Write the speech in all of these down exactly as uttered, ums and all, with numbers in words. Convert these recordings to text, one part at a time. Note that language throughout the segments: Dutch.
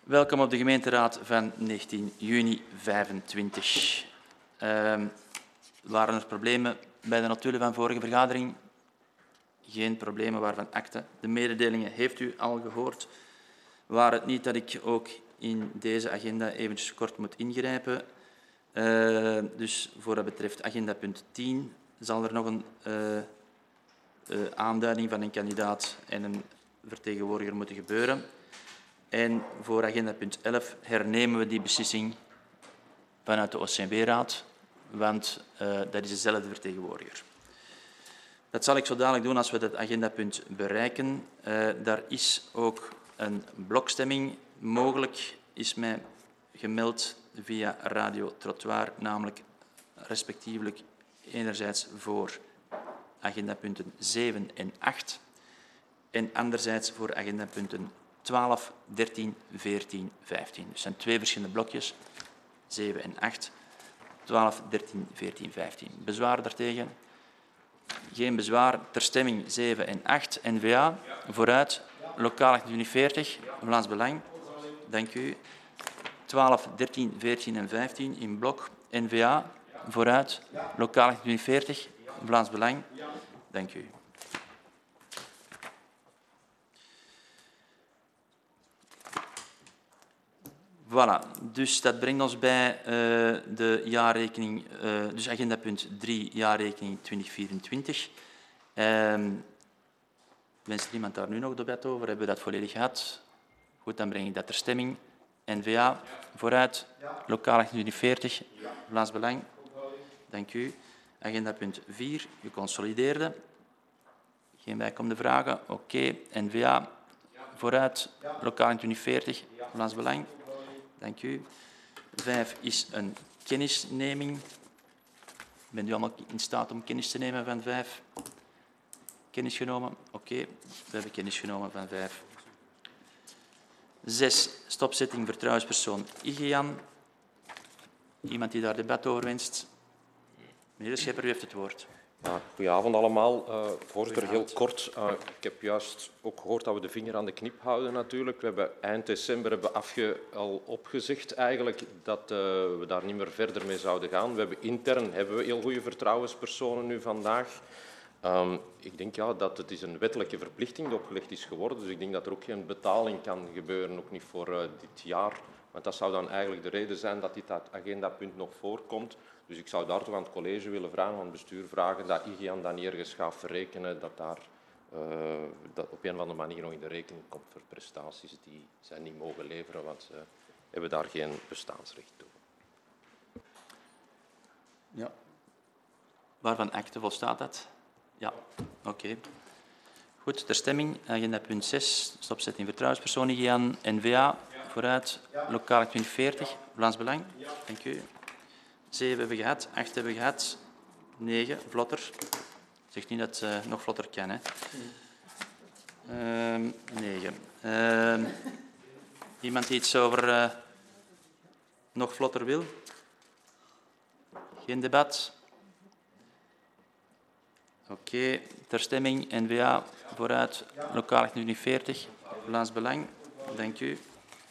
Welkom op de gemeenteraad van negentien juni vijfentwintig. Uh, waren er problemen bij de notulen van vorige vergadering? Geen problemen waarvan akte. De mededelingen heeft u al gehoord. Waar het niet dat ik ook in deze agenda eventjes kort moet ingrijpen. Uh, dus voor wat betreft agenda punt tien zal er nog een uh, uh, aanduiding van een kandidaat en een vertegenwoordiger moeten gebeuren. En voor agenda punt elf hernemen we die beslissing vanuit de O C M W-raad, want uh, dat is dezelfde vertegenwoordiger. Dat zal ik zo dadelijk doen als we dat agendapunt bereiken. Uh, daar is ook een blokstemming mogelijk, is mij gemeld via Radio Trottoir, namelijk respectievelijk enerzijds voor agendapunten zeven en acht en anderzijds voor agendapunten twaalf, dertien, veertien, vijftien. Dus het zijn twee verschillende blokjes, zeven en acht, twaalf, dertien, veertien, vijftien. Bezwaar daartegen? Geen bezwaar. Ter stemming zeven en acht. N V A, vooruit. Lokaal achthonderdveertig, Vlaams Belang. Dank u. twaalf, dertien, veertien en vijftien in blok. N V A, vooruit. Lokaal achthonderdveertig, Vlaams Belang. Dank u. Voilà, dus dat brengt ons bij uh, de jaarrekening, uh, dus agenda punt drie, jaarrekening twintig vierentwintig. Uh, wenst iemand daar nu nog debat over? Hebben we dat volledig gehad? Goed, dan breng ik dat ter stemming. N V A, vooruit. Lokaal achthonderdveertig, Vlaams Belang. Dank u. Agenda punt vier, geconsolideerde. Geen bijkomende vragen? Oké. Okay. N V A, vooruit. Lokaal achthonderdveertig, Vlaams Belang. Dank u. Vijf is een kennisneming. Bent u allemaal in staat om kennis te nemen van vijf? Kennis genomen? Oké, okay. We hebben kennis genomen van vijf. Zes, stopzetting vertrouwenspersoon I G E A N. Iemand die daar debat over wenst? Meneer de Schepper, u heeft het woord. Ja, goedenavond allemaal. Uh, voorzitter, heel kort. Uh, ik heb juist ook gehoord dat we de vinger aan de knip houden natuurlijk. We hebben eind december hebben afge, al opgezegd eigenlijk dat uh, we daar niet meer verder mee zouden gaan. We hebben intern hebben we heel goede vertrouwenspersonen nu vandaag. Um, ik denk ja, dat het is een wettelijke verplichting die opgelegd is geworden. Dus ik denk dat er ook geen betaling kan gebeuren, ook niet voor uh, dit jaar. Want dat zou dan eigenlijk de reden zijn dat dit agendapunt nog voorkomt. Dus ik zou daar toch aan het college willen vragen, aan het bestuur vragen, dat I G E A N dan ergens gaat verrekenen, dat daar uh, dat op een of andere manier nog in de rekening komt voor prestaties die zij niet mogen leveren, want ze hebben daar geen bestaansrecht toe. Ja. Waarvan akte volstaat dat? Ja, oké. Okay. Goed, ter stemming, agenda punt zes, stopzetting vertrouwenspersoon I G E A N, N V A, vooruit, lokaal twintig Vlaams Belang. Dank u. zeven hebben we gehad, acht hebben we gehad, negen, vlotter. Zegt niet dat het uh, nog vlotter kan, hè. Uh, negen. Uh, iemand die iets over uh, nog vlotter wil? Geen debat? Oké, okay. Ter stemming, N V A, vooruit, lokaal achthonderdveertig, Vlaams Belang. Dank u.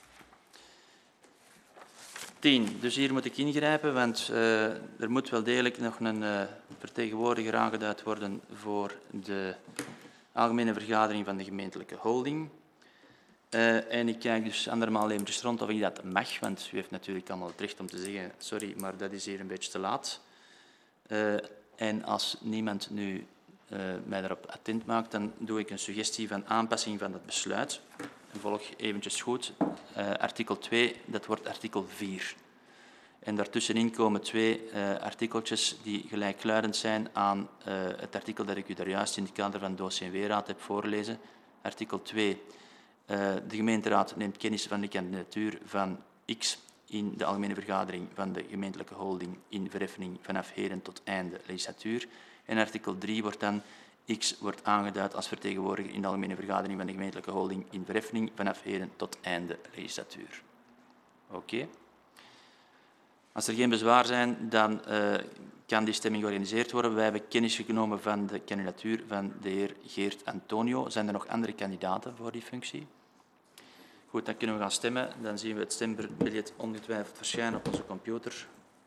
tien. Dus hier moet ik ingrijpen, want uh, er moet wel degelijk nog een uh, vertegenwoordiger aangeduid worden voor de algemene vergadering van de gemeentelijke holding. Uh, en ik kijk dus andermaal eventjes rond of ik dat mag, want u heeft natuurlijk allemaal het recht om te zeggen, sorry, maar dat is hier een beetje te laat. Uh, en als niemand nu uh, mij daarop attent maakt, dan doe ik een suggestie van aanpassing van het besluit. En volg eventjes goed. Uh, artikel twee, dat wordt artikel vier. En daartussenin komen twee uh, artikeltjes die gelijkluidend zijn aan uh, het artikel dat ik u daar juist in het kader van de O C M W-raad heb voorgelezen. Artikel twee. Uh, de gemeenteraad neemt kennis van de kandidatuur van X in de algemene vergadering van de gemeentelijke holding in verheffing vanaf heden tot einde legislatuur. En artikel drie wordt dan X wordt aangeduid als vertegenwoordiger in de algemene vergadering van de gemeentelijke holding in verheffing vanaf heden tot einde legislatuur. Oké. Okay. Als er geen bezwaar zijn, dan uh, kan die stemming georganiseerd worden. Wij hebben kennis genomen van de kandidatuur van de heer Geert Antonio. Zijn er nog andere kandidaten voor die functie? Goed, dan kunnen we gaan stemmen. Dan zien we het stembiljet ongetwijfeld verschijnen op onze computer.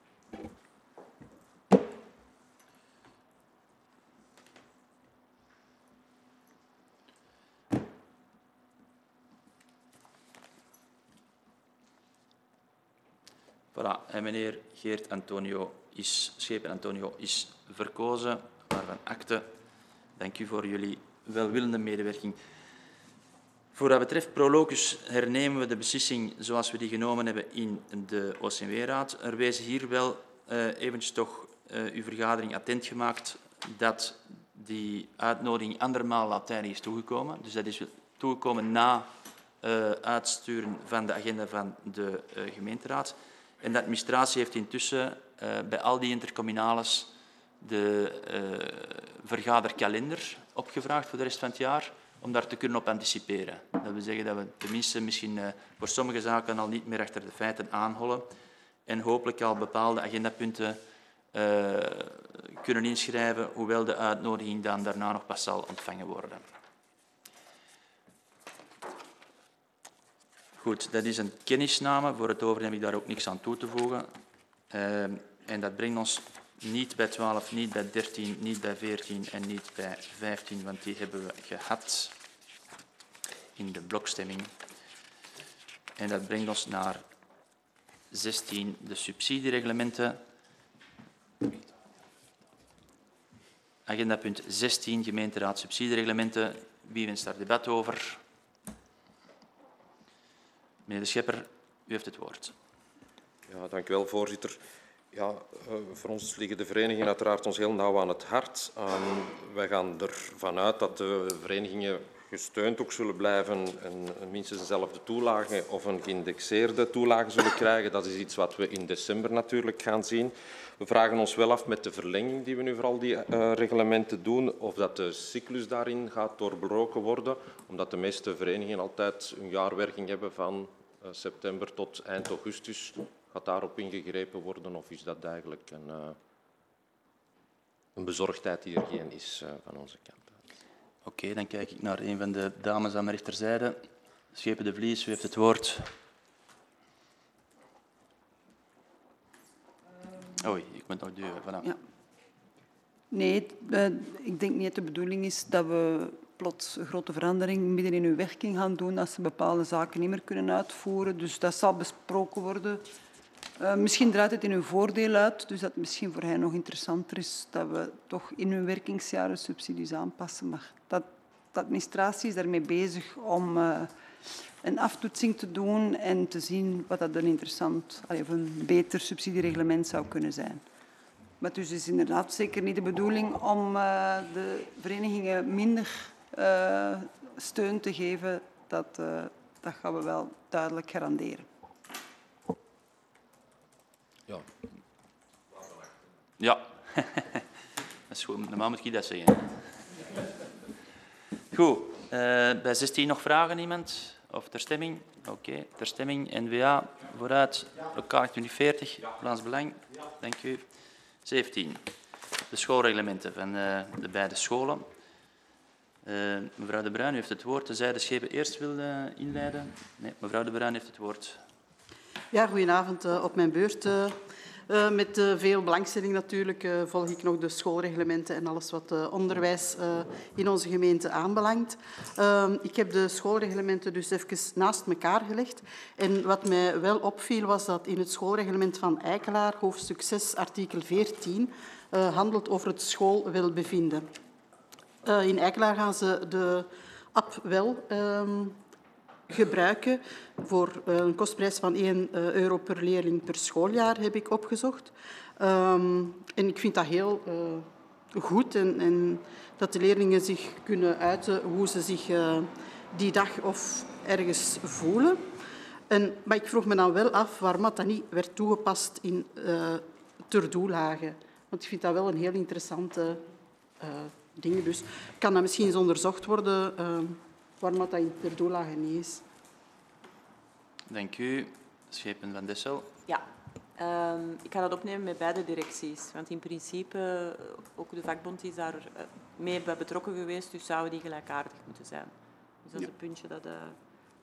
Voilà, en meneer Geert Antonio is, Schepen Antonio is verkozen, waarvan akte. Dank u voor jullie welwillende medewerking. Voor wat betreft Prolocus hernemen we de beslissing zoals we die genomen hebben in de O C M W-raad. Er wezen hier wel uh, eventjes toch uh, uw vergadering attent gemaakt dat die uitnodiging andermaal Latijn is toegekomen. Dus dat is toegekomen na uh, uitsturen van de agenda van de uh, gemeenteraad. En de administratie heeft intussen uh, bij al die intercommunales de uh, vergaderkalender opgevraagd voor de rest van het jaar, om daar te kunnen op anticiperen. Dat wil zeggen dat we tenminste misschien uh, voor sommige zaken al niet meer achter de feiten aanhollen en hopelijk al bepaalde agendapunten uh, kunnen inschrijven, hoewel de uitnodiging dan daarna nog pas zal ontvangen worden. Goed, dat is een kennisname. Voor het over heb ik daar ook niks aan toe te voegen. Uh, en dat brengt ons niet bij twaalf, niet bij dertien, niet bij veertien en niet bij vijftien, want die hebben we gehad in de blokstemming. En dat brengt ons naar zestien, de subsidiereglementen. Agenda punt zestien, gemeenteraad subsidiereglementen. Wie wenst daar debat over? Meneer De Schepper, u heeft het woord. Ja, dank u wel, voorzitter. Ja, uh, voor ons liggen de verenigingen uiteraard ons heel nauw aan het hart. Um, wij gaan ervan uit dat de verenigingen gesteund ook zullen blijven en minstens dezelfde toelage of een geïndexeerde toelage zullen krijgen. Dat is iets wat we in december natuurlijk gaan zien. We vragen ons wel af met de verlenging die we nu voor al die uh, reglementen doen, of dat de cyclus daarin gaat doorbroken worden, omdat de meeste verenigingen altijd een jaarwerking hebben van uh, september tot eind augustus. Gaat daarop ingegrepen worden of is dat eigenlijk een, uh, een bezorgdheid die er geen is uh, van onze kant? Oké, okay, dan kijk ik naar een van de dames aan mijn rechterzijde. Schepen de Vlies, u heeft het woord. Oei, ik moet nog duwen. Vanaf. Ja. Nee, uh, ik denk niet dat de bedoeling is dat we plots een grote verandering midden in hun werking gaan doen als ze bepaalde zaken niet meer kunnen uitvoeren. Dus dat zal besproken worden. Uh, misschien draait het in hun voordeel uit, dus dat het misschien voor hen nog interessanter is dat we toch in hun werkingsjaren subsidies aanpassen. Maar dat, de administratie is daarmee bezig om uh, een aftoetsing te doen en te zien wat dat een interessant of een beter subsidiereglement zou kunnen zijn. Maar dus is inderdaad zeker niet de bedoeling om uh, de verenigingen minder uh, steun te geven. Dat, uh, dat gaan we wel duidelijk garanderen. Ja. Ja, dat is goed. Normaal moet ik dat zeggen. Goed, uh, bij zestien nog vragen iemand? Of ter stemming? Oké, okay. Ter stemming. N V A, vooruit. Lokaal twintig veertig, Vlaams Belang. Dank u. zeventien. De schoolreglementen van uh, de beide scholen. Uh, mevrouw De Bruin, u heeft het woord. Tenzij de Schepen eerst wil uh, inleiden. Nee, mevrouw De Bruin heeft het woord. Ja, goedenavond uh, op mijn beurt. Uh, uh, met uh, veel belangstelling natuurlijk uh, volg ik nog de schoolreglementen en alles wat uh, onderwijs uh, in onze gemeente aanbelangt. Uh, ik heb de schoolreglementen dus even naast elkaar gelegd. En wat mij wel opviel was dat in het schoolreglement van Eikelaar, hoofdstuk zes, artikel veertien, uh, handelt over het schoolwelbevinden. Uh, in Eikelaar gaan ze de app wel Uh, gebruiken voor een kostprijs van één euro per leerling per schooljaar, heb ik opgezocht. Um, en ik vind dat heel uh, goed en, en dat de leerlingen zich kunnen uiten hoe ze zich uh, die dag of ergens voelen. En, maar ik vroeg me dan wel af waarom dat niet werd toegepast in uh, ter doellage. Want ik vind dat wel een heel interessante uh, ding. Dus kan dat misschien eens onderzocht worden uh, waarom dat in ter doellage niet is. Dank u. Schepen van Dessel. Ja, um, ik ga dat opnemen met beide directies. Want in principe, ook de vakbond is daar mee bij betrokken geweest, dus zouden die gelijkaardig moeten zijn. Dus dat is ja. een puntje dat uh,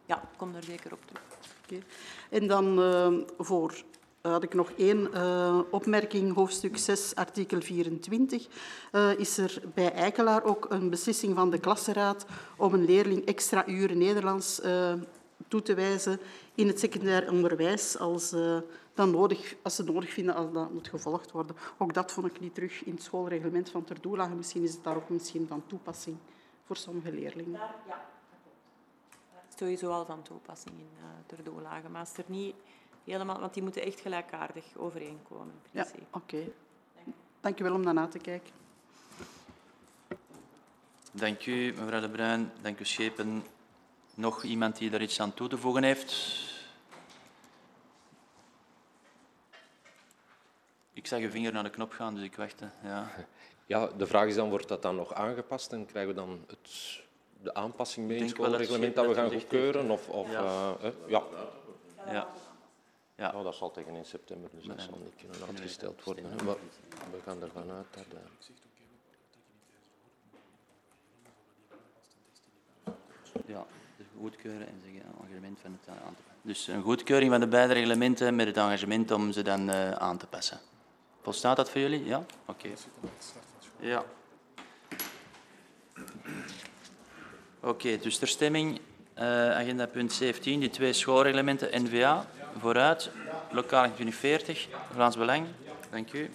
Ja, ik kom daar zeker op terug. Okay. En dan uh, voor... Uh, had ik nog één uh, opmerking, hoofdstuk zes, artikel vierentwintig. Uh, is er bij Eikelaar ook een beslissing van de klassenraad om een leerling extra uren Nederlands uh, toe te wijzen in het secundair onderwijs als, uh, dan nodig, als ze nodig vinden als dat moet gevolgd worden. Ook dat vond ik niet terug in het schoolreglement van Ter Doelage. Misschien is het daar ook misschien van toepassing voor sommige leerlingen. Daar, ja, dat is sowieso al van toepassing in uh, Ter Doelage, maar als er niet... Helemaal, want die moeten echt gelijkaardig overeenkomen. Ja, oké. Okay. Dank u wel om daarna te kijken. Dank u, mevrouw De Bruin. Dank u, Schepen. Nog iemand die daar iets aan toe te voegen heeft? Ik zag uw vinger naar de knop gaan, dus ik wachtte. Ja, ja, de vraag is dan, wordt dat dan nog aangepast en krijgen we dan het, de aanpassing mee in het schoolreglement dat we gaan goedkeuren? Of, of, ja. Uh, uh, ja. Ja. Ja. Oh, dat zal tegen in september, dus dat zal niet kunnen uitgesteld worden. Maar we gaan ervan uit dat... Uh... Ja, dus goedkeuren en zeggen engagement van het aan te passen. Dus een goedkeuring van de beide reglementen met het engagement om ze dan uh, aan te passen. Volstaat dat voor jullie? Ja? Oké. Okay. Ja. Oké, okay, dus ter stemming, uh, agenda punt zeventien, die twee schoolreglementen, N V A, vooruit, lokaal twintig veertig, Vlaams Belang. Dank u.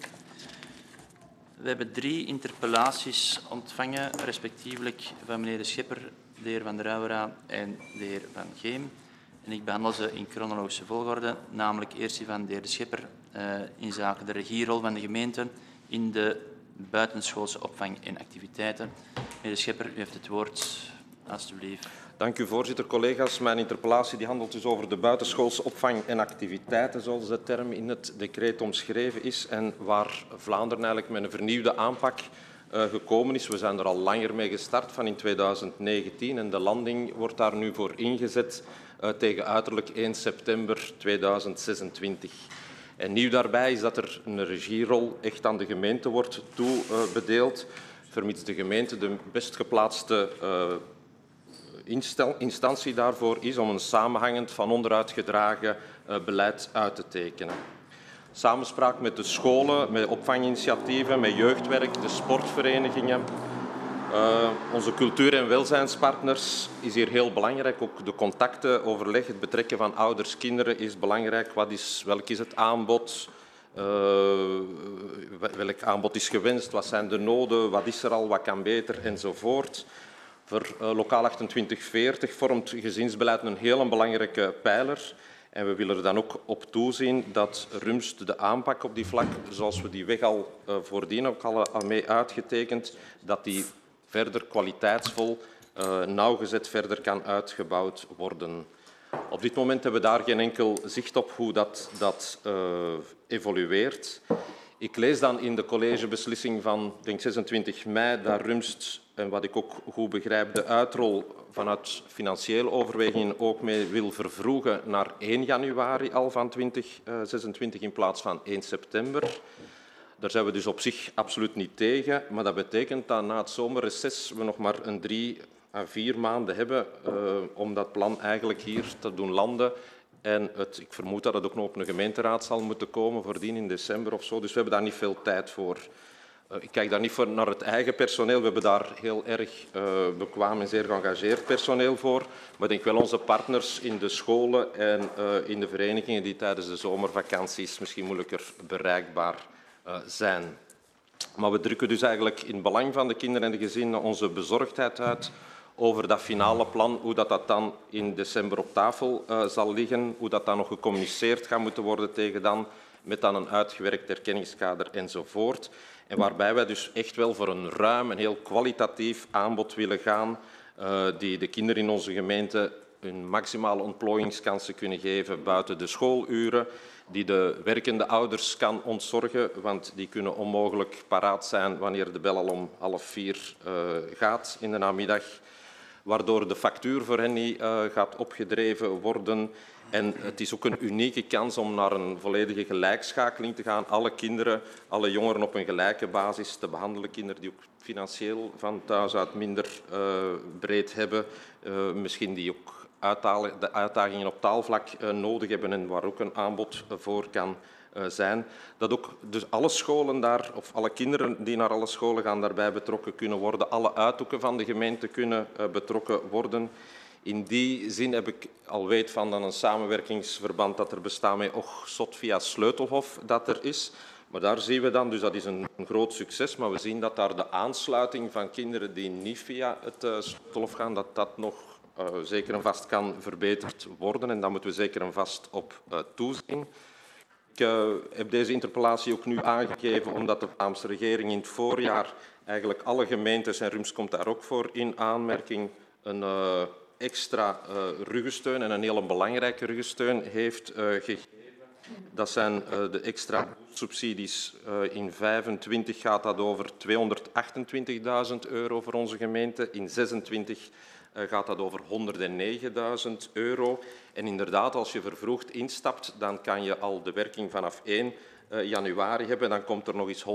We hebben drie interpellaties ontvangen, respectievelijk van meneer De Schepper, de heer Van der Ruijera en de heer Van Geem. En ik behandel ze in chronologische volgorde, namelijk eerst die van de heer De Schepper uh, in zaken de regierol van de gemeente in de buitenschoolse opvang en activiteiten. Meneer De Schepper, u heeft het woord, alstublieft. Dank u, voorzitter. Collega's, mijn interpellatie die handelt dus over de buitenschoolse opvang en activiteiten, zoals de term in het decreet omschreven is, en waar Vlaanderen eigenlijk met een vernieuwde aanpak uh, gekomen is. We zijn er al langer mee gestart, van in tweeduizend negentien, en de landing wordt daar nu voor ingezet uh, tegen uiterlijk één september tweeduizend zesentwintig. En nieuw daarbij is dat er een regierol echt aan de gemeente wordt toebedeeld, vermits de gemeente de best geplaatste uh, instantie daarvoor is om een samenhangend van onderuit gedragen uh, beleid uit te tekenen. Samenspraak met de scholen, met opvanginitiatieven, met jeugdwerk, de sportverenigingen. Uh, onze cultuur- en welzijnspartners is hier heel belangrijk. Ook de contacten, overleg, het betrekken van ouders, kinderen is belangrijk. Wat is, welk is het aanbod? Uh, welk aanbod is gewenst? Wat zijn de noden? Wat is er al? Wat kan beter? Enzovoort. Voor uh, lokaal achtentwintig veertig vormt gezinsbeleid een heel belangrijke pijler. En we willen er dan ook op toezien dat Rumst de aanpak op die vlak, zoals we die weg al uh, voordien ook al uh, mee uitgetekend, dat die verder kwaliteitsvol, uh, nauwgezet verder kan uitgebouwd worden. Op dit moment hebben we daar geen enkel zicht op hoe dat, dat uh, evolueert. Ik lees dan in de collegebeslissing van denk zesentwintig mei dat Rumst, en wat ik ook goed begrijp, de uitrol vanuit financiële overwegingen ook mee wil vervroegen naar één januari al van twintig zesentwintig in plaats van één september. Daar zijn we dus op zich absoluut niet tegen, maar dat betekent dat na het zomerreces we nog maar een drie à vier maanden hebben uh, om dat plan eigenlijk hier te doen landen. En het, ik vermoed dat het ook nog op een gemeenteraad zal moeten komen, voordien in december of zo. Dus we hebben daar niet veel tijd voor. Uh, ik kijk daar niet voor naar het eigen personeel. We hebben daar heel erg uh, bekwaam en zeer geëngageerd personeel voor. Maar ik denk wel onze partners in de scholen en uh, in de verenigingen die tijdens de zomervakanties misschien moeilijker bereikbaar uh, zijn. Maar we drukken dus eigenlijk in het belang van de kinderen en de gezinnen onze bezorgdheid uit over dat finale plan, hoe dat, dat dan in december op tafel uh, zal liggen, hoe dat dan nog gecommuniceerd gaat moeten worden tegen dan, met dan een uitgewerkt erkenningskader enzovoort. En waarbij wij dus echt wel voor een ruim en heel kwalitatief aanbod willen gaan, uh, die de kinderen in onze gemeente hun maximale ontplooiingskansen kunnen geven buiten de schooluren, die de werkende ouders kan ontzorgen, want die kunnen onmogelijk paraat zijn wanneer de bel al om half vier uh, gaat in de namiddag, waardoor de factuur voor hen niet uh, gaat opgedreven worden. En het is ook een unieke kans om naar een volledige gelijkschakeling te gaan. Alle kinderen, alle jongeren op een gelijke basis te behandelen. Kinderen die ook financieel van thuis uit minder uh, breed hebben. Uh, misschien die ook de uitdagingen op taalvlak nodig hebben en waar ook een aanbod voor kan zijn. Dat ook dus alle scholen daar, of alle kinderen die naar alle scholen gaan, daarbij betrokken kunnen worden. Alle uithoeken van de gemeente kunnen betrokken worden. In die zin heb ik al weet van dan een samenwerkingsverband dat er bestaat met Ochsot via Sleutelhof dat er is. Maar daar zien we dan, dus dat is een, een groot succes, maar we zien dat daar de aansluiting van kinderen die niet via het uh, Sleutelhof gaan, dat dat nog uh, zeker en vast kan verbeterd worden. En daar moeten we zeker en vast op uh, toezien. Ik uh, heb deze interpellatie ook nu aangegeven omdat de Vlaamse regering in het voorjaar eigenlijk alle gemeentes, en Rums komt daar ook voor in aanmerking, een uh, extra uh, ruggensteun en een hele belangrijke ruggensteun heeft uh, gegeven. Dat zijn uh, de extra subsidies. Uh, in vijfentwintig gaat dat over tweehonderdachtentwintigduizend euro voor onze gemeente. In zesentwintig uh, gaat dat over honderdnegenduizend euro. En inderdaad, als je vervroegd instapt, dan kan je al de werking vanaf één januari hebben. Dan komt er nog eens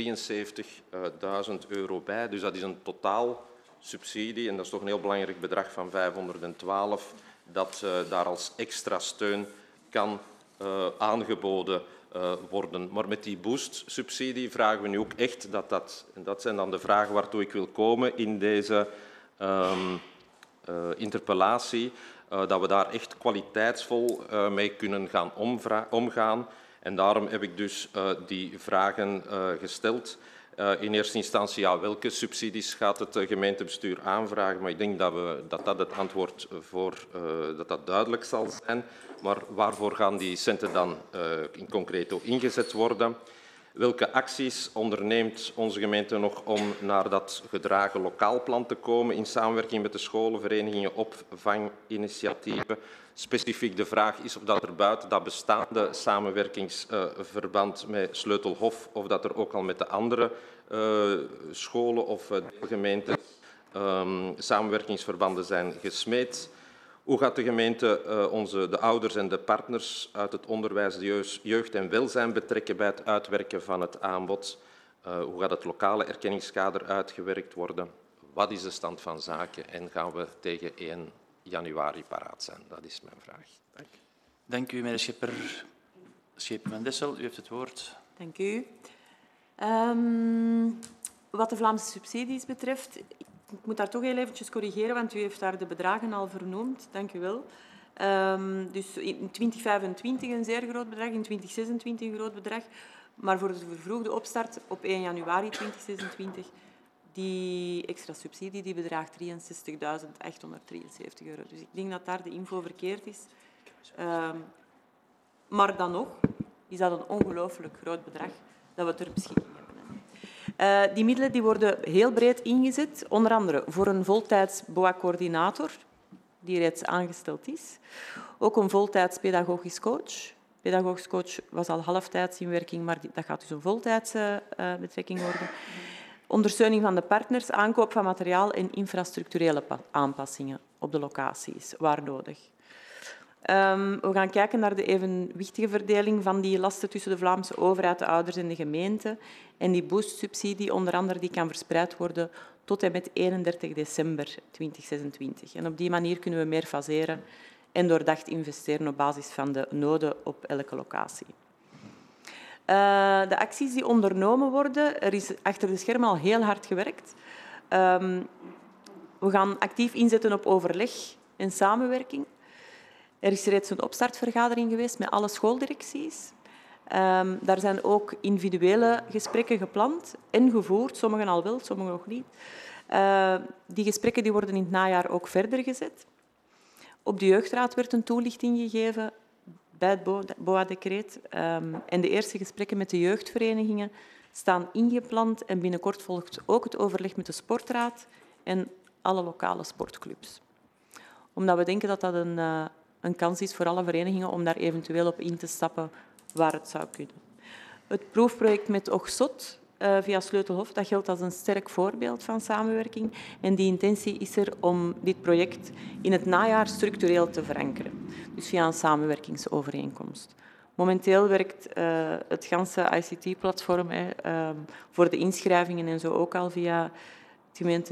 honderddrieënzeventigduizend euro bij. Dus dat is een totaal subsidie, en dat is toch een heel belangrijk bedrag van vijfhonderdtwaalf, dat uh, daar als extra steun kan uh, aangeboden uh, worden. Maar met die boost-subsidie vragen we nu ook echt dat dat, en dat zijn dan de vragen waartoe ik wil komen in deze um, uh, interpellatie, uh, dat we daar echt kwaliteitsvol uh, mee kunnen gaan omgaan. En daarom heb ik dus uh, die vragen uh, gesteld. Uh, in eerste instantie, ja, welke subsidies gaat het gemeentebestuur aanvragen? Maar ik denk dat we, dat, dat het antwoord voor, uh, dat dat duidelijk zal zijn. Maar waarvoor gaan die centen dan uh, in concreto ingezet worden? Welke acties onderneemt onze gemeente nog om naar dat gedragen lokaal plan te komen in samenwerking met de scholen, verenigingen, opvanginitiatieven? Specifiek de vraag is of dat er buiten dat bestaande samenwerkingsverband met Sleutelhof, of dat er ook al met de andere uh, scholen of uh, deelgemeenten um, samenwerkingsverbanden zijn gesmeed. Hoe gaat de gemeente uh, onze, de ouders en de partners uit het onderwijs, de jeugd en welzijn betrekken bij het uitwerken van het aanbod? Uh, hoe gaat het lokale erkenningskader uitgewerkt worden? Wat is de stand van zaken en gaan we tegen één januari paraat zijn? Dat is mijn vraag. Dank, Dank u, meneer Schipper. Schepen van Dessel, u heeft het woord. Dank u. Um, wat de Vlaamse subsidies betreft, ik moet daar toch heel eventjes corrigeren, want u heeft daar de bedragen al vernoemd. Dank u wel. Um, dus in twintig vijfentwintig een zeer groot bedrag, in twintig zesentwintig een groot bedrag. Maar voor de vervroegde opstart op één januari twintig zesentwintig, die extra subsidie die bedraagt drieënzestigduizend achthonderddrieënzeventig euro. Dus ik denk dat daar de info verkeerd is. Um, maar dan nog is dat een ongelooflijk groot bedrag dat we ter beschikking hebben. Uh, die middelen die worden heel breed ingezet, onder andere voor een voltijds B O A-coördinator, die reeds aangesteld is. Ook een voltijds pedagogisch coach. Pedagogisch coach was al halftijds in werking, maar dat gaat dus een voltijdse uh, betrekking worden. Ondersteuning van de partners, aankoop van materiaal en infrastructurele aanpassingen op de locaties, waar nodig. Um, we gaan kijken naar de evenwichtige verdeling van die lasten tussen de Vlaamse overheid, de ouders en de gemeente. En die boostsubsidie, onder andere, die kan verspreid worden tot en met eenendertig december tweeduizend zesentwintig. En op die manier kunnen we meer faseren en doordacht investeren op basis van de noden op elke locatie. Uh, de acties die ondernomen worden, er is achter de schermen al heel hard gewerkt. Um, we gaan actief inzetten op overleg en samenwerking. Er is reeds een opstartvergadering geweest met alle schooldirecties. Um, daar zijn ook individuele gesprekken gepland en gevoerd, sommigen al wel, sommigen nog niet. Uh, die gesprekken die worden in het najaar ook verder gezet. Op de jeugdraad werd een toelichting gegeven bij het B O A-decreet. Um, en de eerste gesprekken met de jeugdverenigingen staan ingepland en binnenkort volgt ook het overleg met de sportraad en alle lokale sportclubs. Omdat we denken dat dat een, uh, een kans is voor alle verenigingen om daar eventueel op in te stappen waar het zou kunnen. Het proefproject met Ochsot uh, via Sleutelhof, dat geldt als een sterk voorbeeld van samenwerking. En die intentie is er om dit project in het najaar structureel te verankeren. Dus via een samenwerkingsovereenkomst. Momenteel werkt uh, het ganse I C T-platform uh, voor de inschrijvingen en zo ook al via het gemeente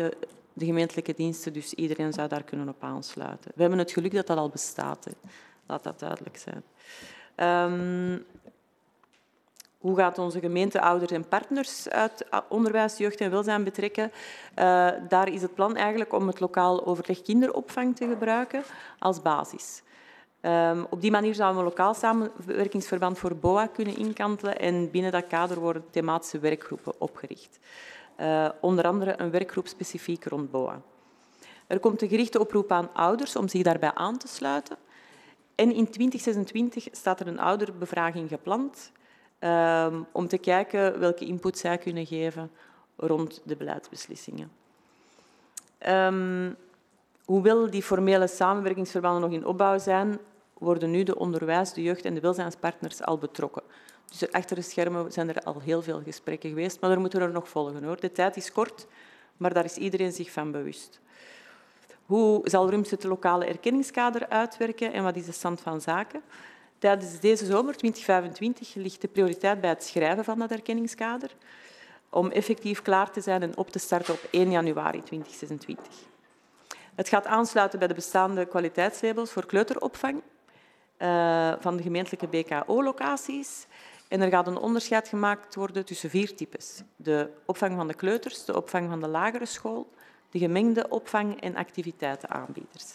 de gemeentelijke diensten, dus iedereen zou daar kunnen op aansluiten. We hebben het geluk dat dat al bestaat. Hè. Laat dat duidelijk zijn. Um, hoe gaat onze gemeente ouders en partners uit onderwijs, jeugd en welzijn betrekken? Uh, daar is het plan eigenlijk om het lokaal overleg kinderopvang te gebruiken als basis. Um, op die manier zouden we een lokaal samenwerkingsverband voor B O A kunnen inkantelen en binnen dat kader worden thematische werkgroepen opgericht. Uh, onder andere een werkgroep specifiek rond B O A. Er komt een gerichte oproep aan ouders om zich daarbij aan te sluiten. En in twintig zesentwintig staat er een ouderbevraging gepland um, om te kijken welke input zij kunnen geven rond de beleidsbeslissingen. Um, hoewel die formele samenwerkingsverbanden nog in opbouw zijn, worden nu de onderwijs, de jeugd en de welzijnspartners al betrokken. Dus achter de schermen zijn er al heel veel gesprekken geweest, maar er moeten er nog volgen, hoor. De tijd is kort, maar daar is iedereen zich van bewust. Hoe zal Rums het lokale erkenningskader uitwerken en wat is de stand van zaken? Tijdens deze zomer, twintig vijfentwintig, ligt de prioriteit bij het schrijven van dat erkenningskader om effectief klaar te zijn en op te starten op één januari tweeduizend zesentwintig. Het gaat aansluiten bij de bestaande kwaliteitslabels voor kleuteropvang uh, van de gemeentelijke B K O-locaties. En er gaat een onderscheid gemaakt worden tussen vier types. De opvang van de kleuters, de opvang van de lagere school, de gemengde opvang en activiteitenaanbieders.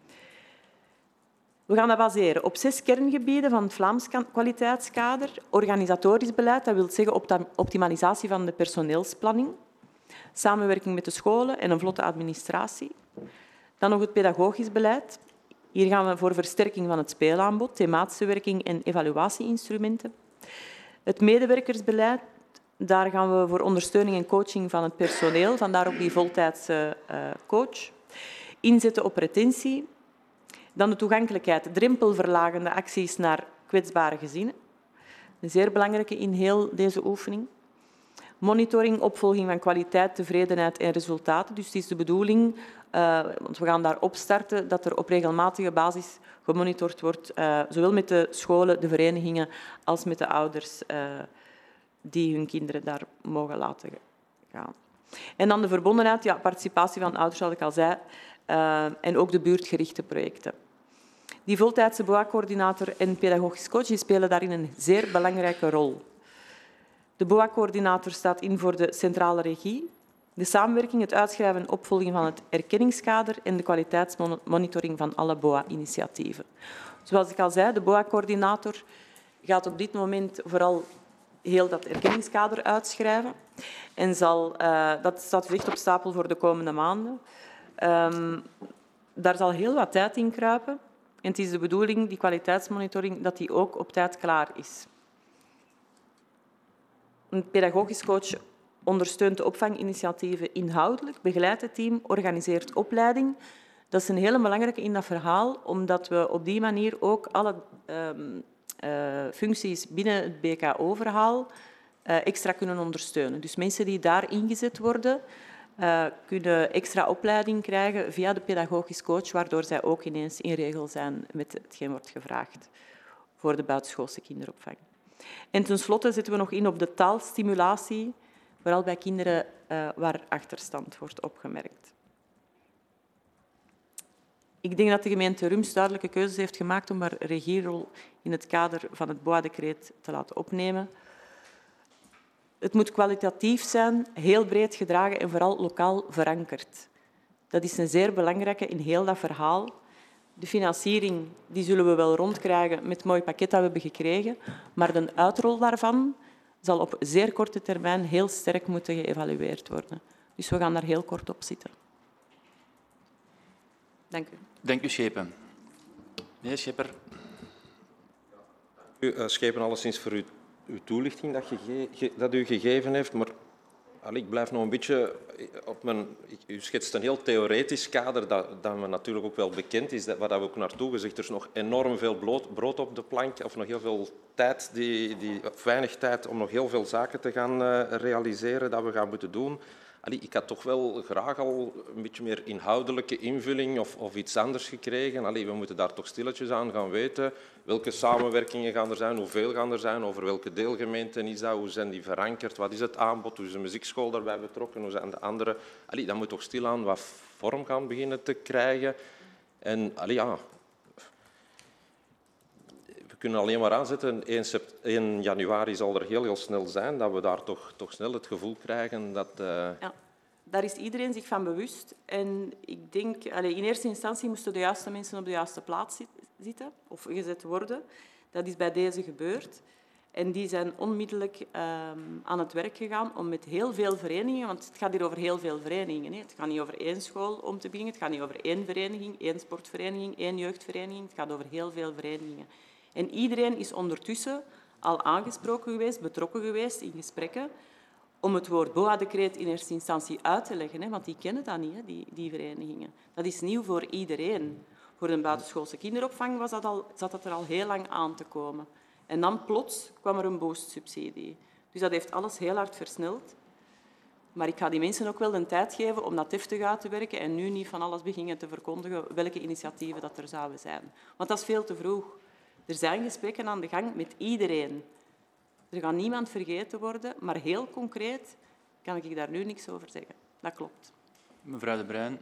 We gaan dat baseren op zes kerngebieden van het Vlaams kwaliteitskader. Organisatorisch beleid, dat wil zeggen optimalisatie van de personeelsplanning, samenwerking met de scholen en een vlotte administratie. Dan nog het pedagogisch beleid. Hier gaan we voor versterking van het speelaanbod, thematische werking en evaluatieinstrumenten. Het medewerkersbeleid, daar gaan we voor ondersteuning en coaching van het personeel, vandaar ook die voltijdse uh, coach. Inzetten op retentie. Dan de toegankelijkheid, drempelverlagende acties naar kwetsbare gezinnen. Een zeer belangrijke in heel deze oefening. Monitoring, opvolging van kwaliteit, tevredenheid en resultaten. Dus het is de bedoeling, uh, want we gaan daar opstarten, dat er op regelmatige basis gemonitord wordt, uh, zowel met de scholen, de verenigingen, als met de ouders uh, die hun kinderen daar mogen laten gaan. En dan de verbondenheid, ja, participatie van ouders, zoals ik al zei, uh, en ook de buurtgerichte projecten. Die voltijdse B O A-coördinator en pedagogisch coach die spelen daarin een zeer belangrijke rol. De B O A-coördinator staat in voor de centrale regie, de samenwerking, het uitschrijven en opvolging van het erkenningskader en de kwaliteitsmonitoring van alle B O A-initiatieven. Zoals ik al zei, de B O A-coördinator gaat op dit moment vooral heel dat erkenningskader uitschrijven en zal, uh, dat staat echt op stapel voor de komende maanden. Um, daar zal heel wat tijd in kruipen en het is de bedoeling, die kwaliteitsmonitoring, dat die ook op tijd klaar is. Een pedagogisch coach ondersteunt de opvanginitiatieven inhoudelijk, begeleidt het team, organiseert opleiding. Dat is een hele belangrijke in dat verhaal, omdat we op die manier ook alle um, uh, functies binnen het B K O-verhaal uh, extra kunnen ondersteunen. Dus mensen die daar ingezet worden, uh, kunnen extra opleiding krijgen via de pedagogisch coach, waardoor zij ook ineens in regel zijn met hetgeen wordt gevraagd voor de buitenschoolse kinderopvang. En tenslotte zetten we nog in op de taalstimulatie, vooral bij kinderen uh, waar achterstand wordt opgemerkt. Ik denk dat de gemeente Rums duidelijke keuzes heeft gemaakt om haar regierol in het kader van het B O A-decreet te laten opnemen. Het moet kwalitatief zijn, heel breed gedragen en vooral lokaal verankerd. Dat is een zeer belangrijke in heel dat verhaal. De financiering die zullen we wel rondkrijgen met het mooie pakket dat we hebben gekregen, maar de uitrol daarvan zal op zeer korte termijn heel sterk moeten geëvalueerd worden. Dus we gaan daar heel kort op zitten. Dank u. Dank u, Schepen. Meneer Schepper. U, uh, Schepen, alleszins voor uw, uw toelichting dat, ge, ge, dat u gegeven heeft, maar al, ik blijf nog een beetje op mijn... U schetst een heel theoretisch kader dat, dat me natuurlijk ook wel bekend is, dat, waar we ook naartoe gezegd. Er is nog enorm veel brood, brood op de plank, of nog heel veel tijd, die, die, of weinig tijd om nog heel veel zaken te gaan uh, realiseren dat we gaan moeten doen. allee, ik had toch wel graag al een beetje meer inhoudelijke invulling of, of iets anders gekregen. Allee, we moeten daar toch stilletjes aan gaan weten. Welke samenwerkingen gaan er zijn, hoeveel gaan er zijn, over welke deelgemeenten is dat, hoe zijn die verankerd, wat is het aanbod, hoe is de muziekschool daarbij betrokken, hoe zijn de andere... Allee, dat moet toch stilaan wat vorm gaan beginnen te krijgen. En allee, ja... We kunnen alleen maar aanzetten, één januari zal er heel, heel snel zijn, dat we daar toch, toch snel het gevoel krijgen dat... Uh... Ja, daar is iedereen zich van bewust. En ik denk, allez, in eerste instantie moesten de juiste mensen op de juiste plaats zitten of gezet worden. Dat is bij deze gebeurd. En die zijn onmiddellijk uh, aan het werk gegaan om met heel veel verenigingen, want het gaat hier over heel veel verenigingen. Hè. Het gaat niet over één school om te beginnen, het gaat niet over één vereniging, één sportvereniging, één jeugdvereniging. Het gaat over heel veel verenigingen. En iedereen is ondertussen al aangesproken geweest, betrokken geweest in gesprekken om het woord B O A-decreet in eerste instantie uit te leggen. Hè, want die kennen dat niet, hè, die, die verenigingen. Dat is nieuw voor iedereen. Voor de buitenschoolse kinderopvang was dat al, zat dat er al heel lang aan te komen. En dan plots kwam er een boostsubsidie. Dus dat heeft alles heel hard versneld. Maar ik ga die mensen ook wel de tijd geven om dat deftig uit te werken en nu niet van alles beginnen te verkondigen welke initiatieven dat er zouden zijn. Want dat is veel te vroeg. Er zijn gesprekken aan de gang met iedereen. Er gaat niemand vergeten worden, maar heel concreet kan ik daar nu niks over zeggen. Dat klopt. Mevrouw De Bruin.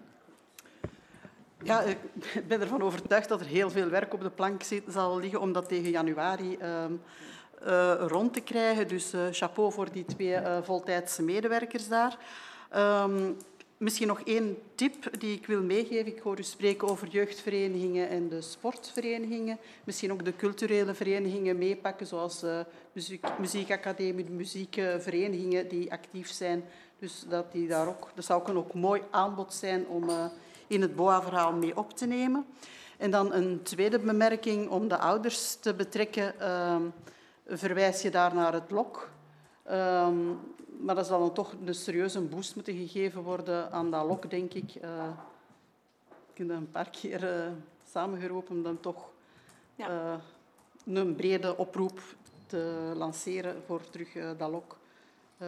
Ja, ik ben ervan overtuigd dat er heel veel werk op de plank zit, zal liggen om dat tegen januari uh, uh, rond te krijgen. Dus uh, chapeau voor die twee uh, voltijdse medewerkers daar. Um, Misschien nog één tip die ik wil meegeven. Ik hoor u spreken over jeugdverenigingen en de sportverenigingen. Misschien ook de culturele verenigingen meepakken, zoals de muziek, muziekacademie, de muziekverenigingen die actief zijn. Dus dat, die daar ook, dat zou ook een ook mooi aanbod zijn om uh, in het B O A-verhaal mee op te nemen. En dan een tweede bemerking om de ouders te betrekken. Uh, verwijs je daar naar het L O C. Um, Maar er zal dan toch een serieuze boost moeten gegeven worden aan dat L O C, denk ik. Uh, ik heb dat een paar keer uh, samengeroepen om dan toch ja. uh, een brede oproep te lanceren voor terug uh, dat L O C uh,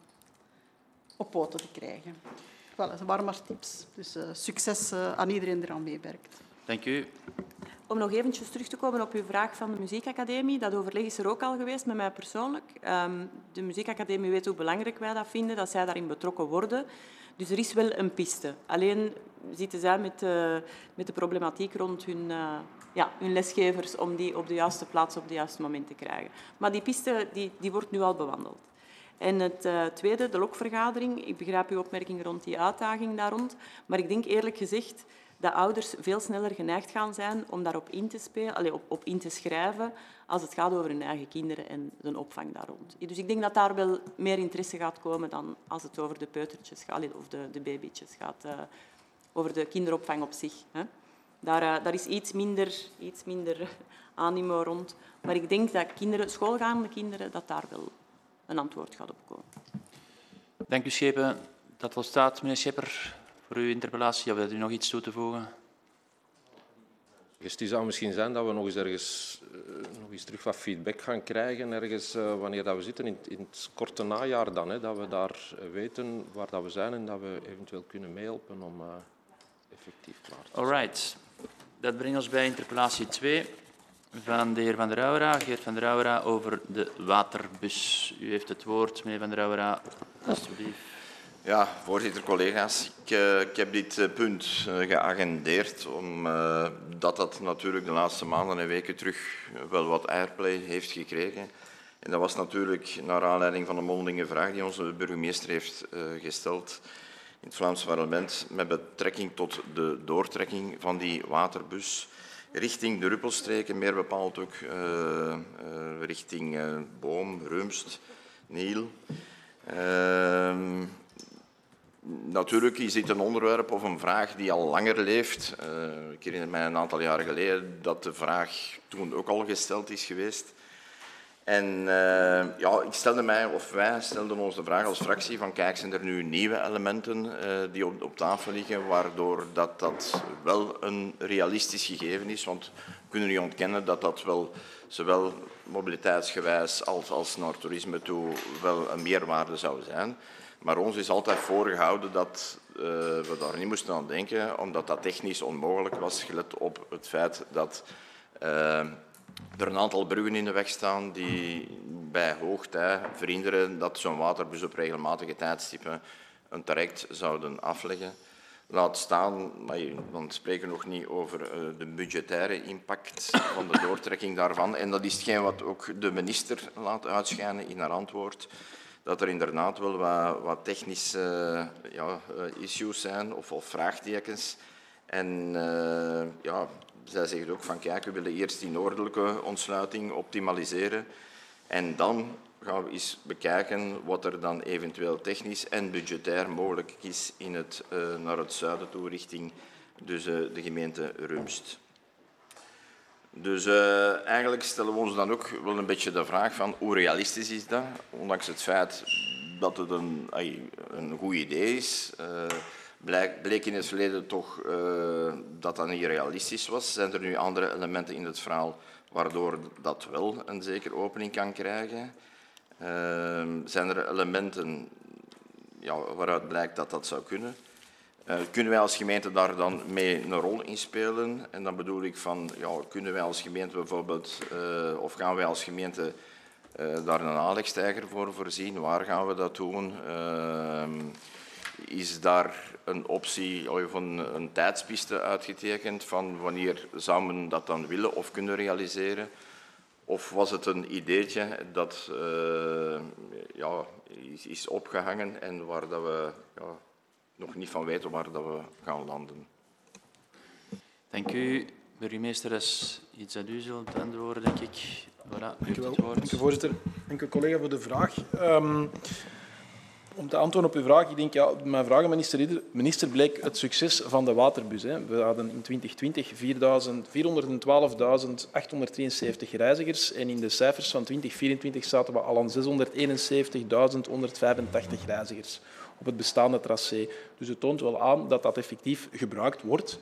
op poten te krijgen. Voilà, dat waren maar tips. Dus uh, succes uh, aan iedereen die eraan meewerkt. Dank u. Om nog eventjes terug te komen op uw vraag van de muziekacademie. Dat overleg is er ook al geweest met mij persoonlijk. Um, de muziekacademie weet hoe belangrijk wij dat vinden, dat zij daarin betrokken worden. Dus er is wel een piste. Alleen zitten zij met, uh, met de problematiek rond hun, uh, ja, hun lesgevers om die op de juiste plaats op het juiste moment te krijgen. Maar die piste die, die wordt nu al bewandeld. En het uh, tweede, de L O C-vergadering. Ik begrijp uw opmerking rond die uitdaging daar rond. Maar ik denk eerlijk gezegd dat ouders veel sneller geneigd gaan zijn om daarop in te spelen, allez, op, op in te schrijven als het gaat over hun eigen kinderen en de opvang daar rond. Dus ik denk dat daar wel meer interesse gaat komen dan als het over de peutertjes gaat, allez, of de, de babytjes gaat, uh, over de kinderopvang op zich. Hè. Daar, uh, daar is iets minder, iets minder animo rond. Maar ik denk dat kinderen, schoolgaande kinderen, dat daar wel een antwoord gaat op komen. Dank u, Schepen. Dat volstaat, meneer Schepper, voor uw interpellatie. Of wilt u nog iets toe te voegen? Het zou misschien zijn dat we nog eens ergens uh, nog eens terug wat feedback gaan krijgen, ergens uh, wanneer dat we zitten in, in het korte najaar dan, hè, dat we daar weten waar dat we zijn en dat we eventueel kunnen meehelpen om uh, effectief klaar te zijn. All right. Dat brengt ons bij interpellatie twee van de heer Van der Ouwera, Geert Van der Ouwera, over de waterbus. U heeft het woord, meneer Van der Ouwera, alstublieft. Ja, voorzitter, collega's. Ik, uh, ik heb dit uh, punt uh, geagendeerd omdat uh, dat natuurlijk de laatste maanden en weken terug wel wat airplay heeft gekregen. En dat was natuurlijk naar aanleiding van een mondelinge vraag die onze burgemeester heeft uh, gesteld in het Vlaams parlement met betrekking tot de doortrekking van die waterbus richting de Ruppelstreken, meer bepaald ook uh, uh, richting uh, Boom, Reumst, Niel. Uh, Natuurlijk is dit een onderwerp of een vraag die al langer leeft. Uh, ik herinner mij een aantal jaren geleden dat de vraag toen ook al gesteld is geweest. En uh, ja, ik stelde mij, of wij stelden ons de vraag als fractie van kijk, zijn er nu nieuwe elementen uh, die op, op tafel liggen, waardoor dat, dat wel een realistisch gegeven is. Want we kunnen niet ontkennen dat dat wel zowel mobiliteitsgewijs als, als naar toerisme toe wel een meerwaarde zou zijn. Maar ons is altijd voorgehouden dat uh, we daar niet moesten aan denken, omdat dat technisch onmogelijk was, gelet op het feit dat uh, er een aantal bruggen in de weg staan die bij hoogtij verhinderen dat zo'n waterbus op regelmatige tijdstippen een traject zouden afleggen. Laat staan, maar dan spreken we nog niet over uh, de budgettaire impact van de doortrekking daarvan. En dat is hetgeen wat ook de minister laat uitschijnen in haar antwoord. Dat er inderdaad wel wat, wat technische uh, ja, uh, issues zijn of, of vraagtekens. En uh, ja, zij zegt ook van kijk, we willen eerst die noordelijke ontsluiting optimaliseren. En dan gaan we eens bekijken wat er dan eventueel technisch en budgetair mogelijk is in het, uh, naar het zuiden toe, richting dus, uh, de gemeente Rumst. Dus uh, eigenlijk stellen we ons dan ook wel een beetje de vraag van hoe realistisch is dat, ondanks het feit dat het een, ay, een goed idee is. Uh, bleek, bleek in het verleden toch uh, dat dat niet realistisch was. Zijn er nu andere elementen in het verhaal waardoor dat wel een zekere opening kan krijgen? Uh, zijn er elementen ja, waaruit blijkt dat dat zou kunnen? Uh, kunnen wij als gemeente daar dan mee een rol in spelen? En dan bedoel ik van, ja, kunnen wij als gemeente bijvoorbeeld, uh, of gaan wij als gemeente uh, daar een aanlegsteiger voor voorzien? Waar gaan we dat doen? Uh, is daar een optie of een, een tijdspiste uitgetekend van wanneer zou men dat dan willen of kunnen realiseren? Of was het een ideetje dat uh, ja, is, is opgehangen en waar dat we ja, nog niet van weten waar dat we gaan landen? Dank u. Burgemeester, dat is iets dat u zult antwoorden, denk ik. Voilà, Dank u wel. het woord. Dank u, voorzitter. Dank u, collega, voor de vraag. Um, om te antwoorden op uw vraag, ik denk, ja, mijn vraag aan minister, minister bleek het succes van de waterbus. Hè. We hadden in twintig twintig vierhonderdtwaalfduizend achthonderddrieënzeventig reizigers en in de cijfers van twintig vierentwintig zaten we al aan zeshonderdeenenzeventigduizend honderdvijfentachtig reizigers op het bestaande tracé. Dus het toont wel aan dat dat effectief gebruikt wordt.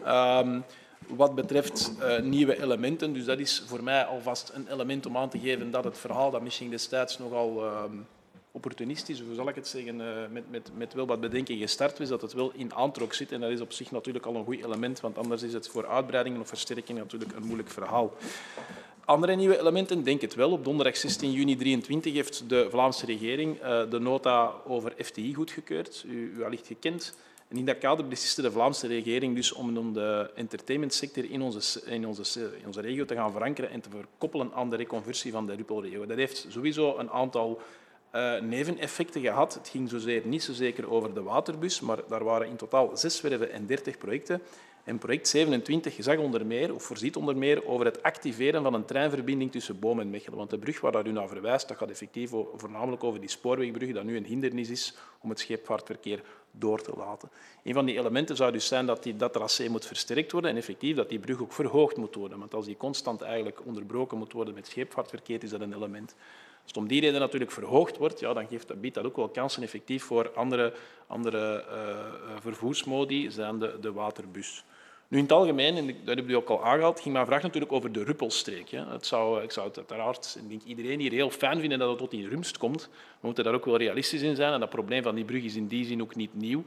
Um, Wat betreft uh, nieuwe elementen, dus dat is voor mij alvast een element om aan te geven dat het verhaal dat misschien destijds nogal uh, opportunistisch, hoe zal ik het zeggen, uh, met, met, met wel wat bedenking gestart is, dat het wel in aantrok zit. En dat is op zich natuurlijk al een goed element, want anders is het voor uitbreidingen of versterkingen natuurlijk een moeilijk verhaal. Andere nieuwe elementen, denk het wel. Op donderdag zestien juni drieëntwintig heeft de Vlaamse regering uh, de nota over F T I goedgekeurd, u, u allicht gekend. En in dat kader besliste de Vlaamse regering dus om de entertainmentsector in onze, in, onze, in onze regio te gaan verankeren en te verkoppelen aan de reconversie van de Ruppelregio. Dat heeft sowieso een aantal uh, neveneffecten gehad. Het ging zozeer niet zo zeker over de waterbus, maar daar waren in totaal zes werven en dertig projecten. En project zevenentwintig zag onder meer, of voorziet onder meer over het activeren van een treinverbinding tussen Boom en Mechelen. Want de brug waar u naar verwijst, dat gaat effectief voornamelijk over die spoorwegbrug, dat nu een hindernis is om het scheepvaartverkeer door te laten. Een van die elementen zou dus zijn dat die, dat tracé moet versterkt worden en effectief dat die brug ook verhoogd moet worden. Want als die constant eigenlijk onderbroken moet worden met scheepvaartverkeer, is dat een element. Als het om die reden natuurlijk verhoogd wordt, ja, dan geeft dat, biedt dat ook wel kansen effectief voor andere, andere uh, vervoersmodi, zijn de, de waterbus. Nu in het algemeen, en dat hebben u ook al aangehaald, ging mijn vraag natuurlijk over de Ruppelstreek. Hè. Het zou, ik zou het uiteraard, ik denk iedereen hier heel fijn vinden dat het tot in Rumst komt. We moeten daar ook wel realistisch in zijn en dat probleem van die brug is in die zin ook niet nieuw.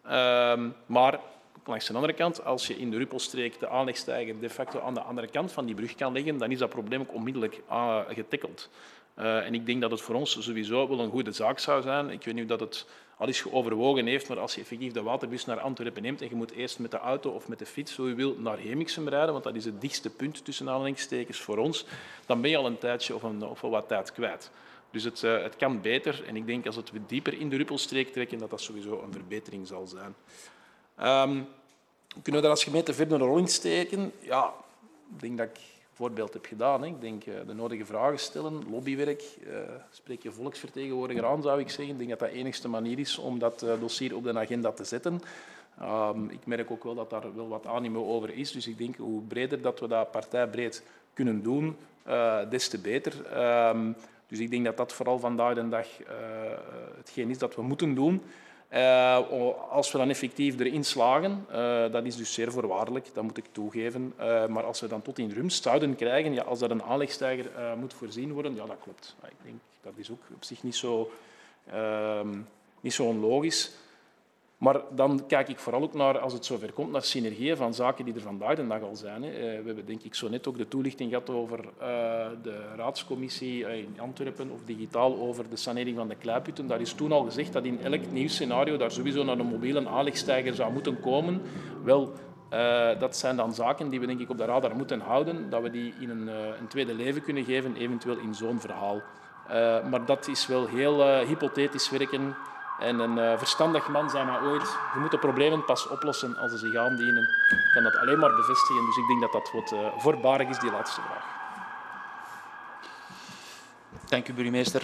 Um, maar langs de andere kant, als je in de Ruppelstreek de aanlegsteiger de facto aan de andere kant van die brug kan leggen, dan is dat probleem ook onmiddellijk uh, getackeld. Uh, en ik denk dat het voor ons sowieso wel een goede zaak zou zijn. Ik weet niet dat het al eens geoverwogen heeft, maar als je effectief de waterbus naar Antwerpen neemt en je moet eerst met de auto of met de fiets, zo je wil, naar Hemiksem rijden, want dat is het dichtste punt tussen aanhalingstekens voor ons, dan ben je al een tijdje of, een, of wel wat tijd kwijt. Dus het, uh, het kan beter en ik denk als het we dieper in de Ruppelstreek trekken, dat dat sowieso een verbetering zal zijn. Um, kunnen we daar als gemeente verder een rol in steken? Ja, ik denk dat ik een voorbeeld heb gedaan. Hè. Ik denk uh, de nodige vragen stellen, lobbywerk, uh, spreek je volksvertegenwoordiger aan, zou ik zeggen. Ik denk dat dat de enigste manier is om dat uh, dossier op de agenda te zetten. Um, ik merk ook wel dat daar wel wat animo over is. Dus ik denk hoe breder dat we dat partijbreed kunnen doen, uh, des te beter. Um, dus ik denk dat dat vooral vandaag de dag uh, hetgeen is dat we moeten doen. Uh, als we dan effectief erin slagen, uh, dat is dus zeer voorwaardelijk, dat moet ik toegeven. Uh, maar als we dan tot in Rumst zouden krijgen, ja, als dat een aanlegsteiger uh, moet voorzien worden, ja, dat klopt. Ik denk dat is ook op zich niet zo, uh, niet zo onlogisch. Maar dan kijk ik vooral ook naar, als het zover komt, naar synergieën van zaken die er vandaag de dag al zijn. Hè. We hebben denk ik zo net ook de toelichting gehad over uh, de raadscommissie in Antwerpen of digitaal over de sanering van de kleiputten. Daar is toen al gezegd dat in elk nieuw scenario daar sowieso naar een mobiele aanlegsteiger zou moeten komen. Wel, uh, dat zijn dan zaken die we denk ik op de radar moeten houden, dat we die in een, uh, een tweede leven kunnen geven, eventueel in zo'n verhaal. Uh, maar dat is wel heel uh, hypothetisch werken. En een uh, verstandig man zei maar ooit, je moet de problemen pas oplossen als ze zich aandienen. Ik kan dat alleen maar bevestigen, dus ik denk dat dat wat uh, voorbarig is, die laatste vraag. Dank u, burgemeester.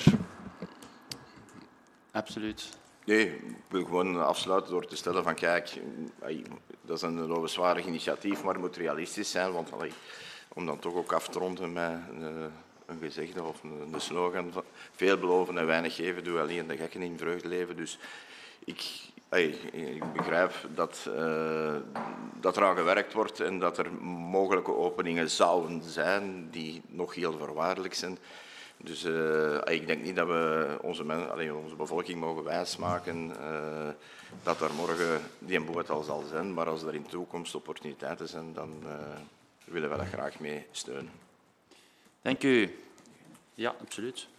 Absoluut. Nee, ik wil gewoon afsluiten door te stellen van kijk, dat is een lovenswaardig initiatief, maar het moet realistisch zijn, want allee, om dan toch ook af te ronden met een, een gezegde of een, een slogan van veel beloven en weinig geven, doe alleen de gekken in vreugde leven. Dus ik, allee, ik begrijp dat, uh, dat eraan gewerkt wordt en dat er mogelijke openingen zouden zijn die nog heel voorwaardelijk zijn. Dus uh, ik denk niet dat we onze, men, allee, onze bevolking mogen wijsmaken uh, dat er morgen die een boot al zal zijn. Maar als er in de toekomst opportuniteiten zijn, dan uh, willen we dat graag mee steunen. Dank u. Ja, absoluut.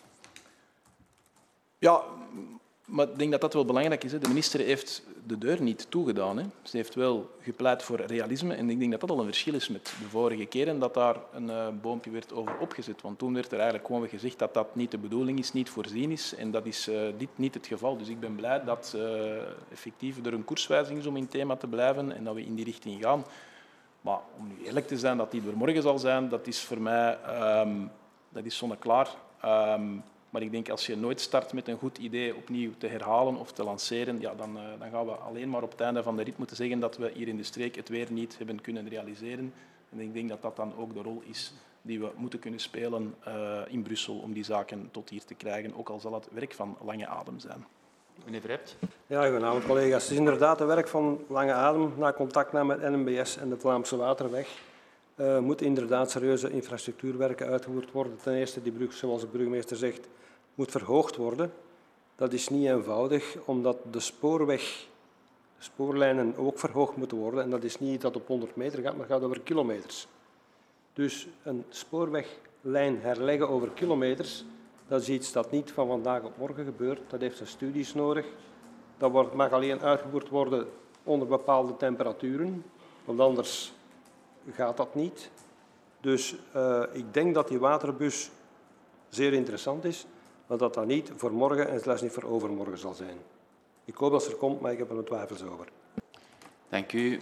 Ja, maar ik denk dat dat wel belangrijk is. Hè. De minister heeft de deur niet toegedaan. Hè. Ze heeft wel gepleit voor realisme. En ik denk dat dat al een verschil is met de vorige keren dat daar een uh, boompje werd over opgezet. Want toen werd er eigenlijk gewoon gezegd dat dat niet de bedoeling is, niet voorzien is. En dat is uh, dit niet het geval. Dus ik ben blij dat uh, effectief er een koerswijziging is om in het thema te blijven en dat we in die richting gaan. Maar om nu eerlijk te zijn dat die er morgen zal zijn, dat is voor mij um, dat is zonneklaar. Um, Maar ik denk als je nooit start met een goed idee opnieuw te herhalen of te lanceren, ja, dan, uh, dan gaan we alleen maar op het einde van de rit moeten zeggen dat we hier in de streek het weer niet hebben kunnen realiseren. En ik denk dat dat dan ook de rol is die we moeten kunnen spelen uh, in Brussel om die zaken tot hier te krijgen, ook al zal het werk van lange adem zijn. Meneer Verhept. Ja, goedenavond collega's. Het is inderdaad het werk van lange adem. Na contact met N M B S en de Vlaamse Waterweg uh, moeten inderdaad serieuze infrastructuurwerken uitgevoerd worden. Ten eerste, die brug, zoals de burgemeester zegt, moet verhoogd worden. Dat is niet eenvoudig, omdat de spoorweg, de spoorlijnen ook verhoogd moeten worden. En dat is niet dat op honderd meter gaat, maar gaat over kilometers. Dus een spoorweglijn herleggen over kilometers, dat is iets dat niet van vandaag op morgen gebeurt. Dat heeft zijn studies nodig. Dat wordt, mag alleen uitgevoerd worden onder bepaalde temperaturen, want anders gaat dat niet. Dus uh, ik denk dat die waterbus zeer interessant is, maar dat dat niet voor morgen en zelfs niet voor overmorgen zal zijn. Ik hoop dat ze er komt, maar ik heb er een twijfels over. Dank u.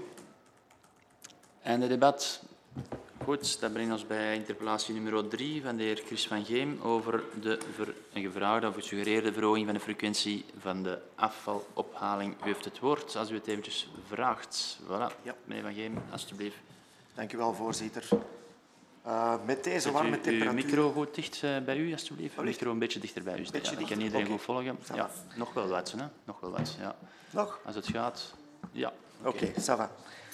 En het debat. Goed, dat brengt ons bij interpellatie nummer drie van de heer Chris van Geem over de ver, een gevraagde of gesuggereerde verhoging van de frequentie van de afvalophaling. U heeft het woord, als u het eventjes vraagt. Voilà, ja. Meneer van Geem, alstublieft. Dank u wel, voorzitter. Uh, met deze warme u, temperatuur... Uw micro goed dicht uh, bij u, alstublieft. Uw micro een beetje dichter bij u. Ja, dan kan iedereen okay. goed volgen. Ja, nog wel wat, hè? Nog wel wat, ja. Nog? Als het gaat, ja. Oké, okay. Okay, ça va.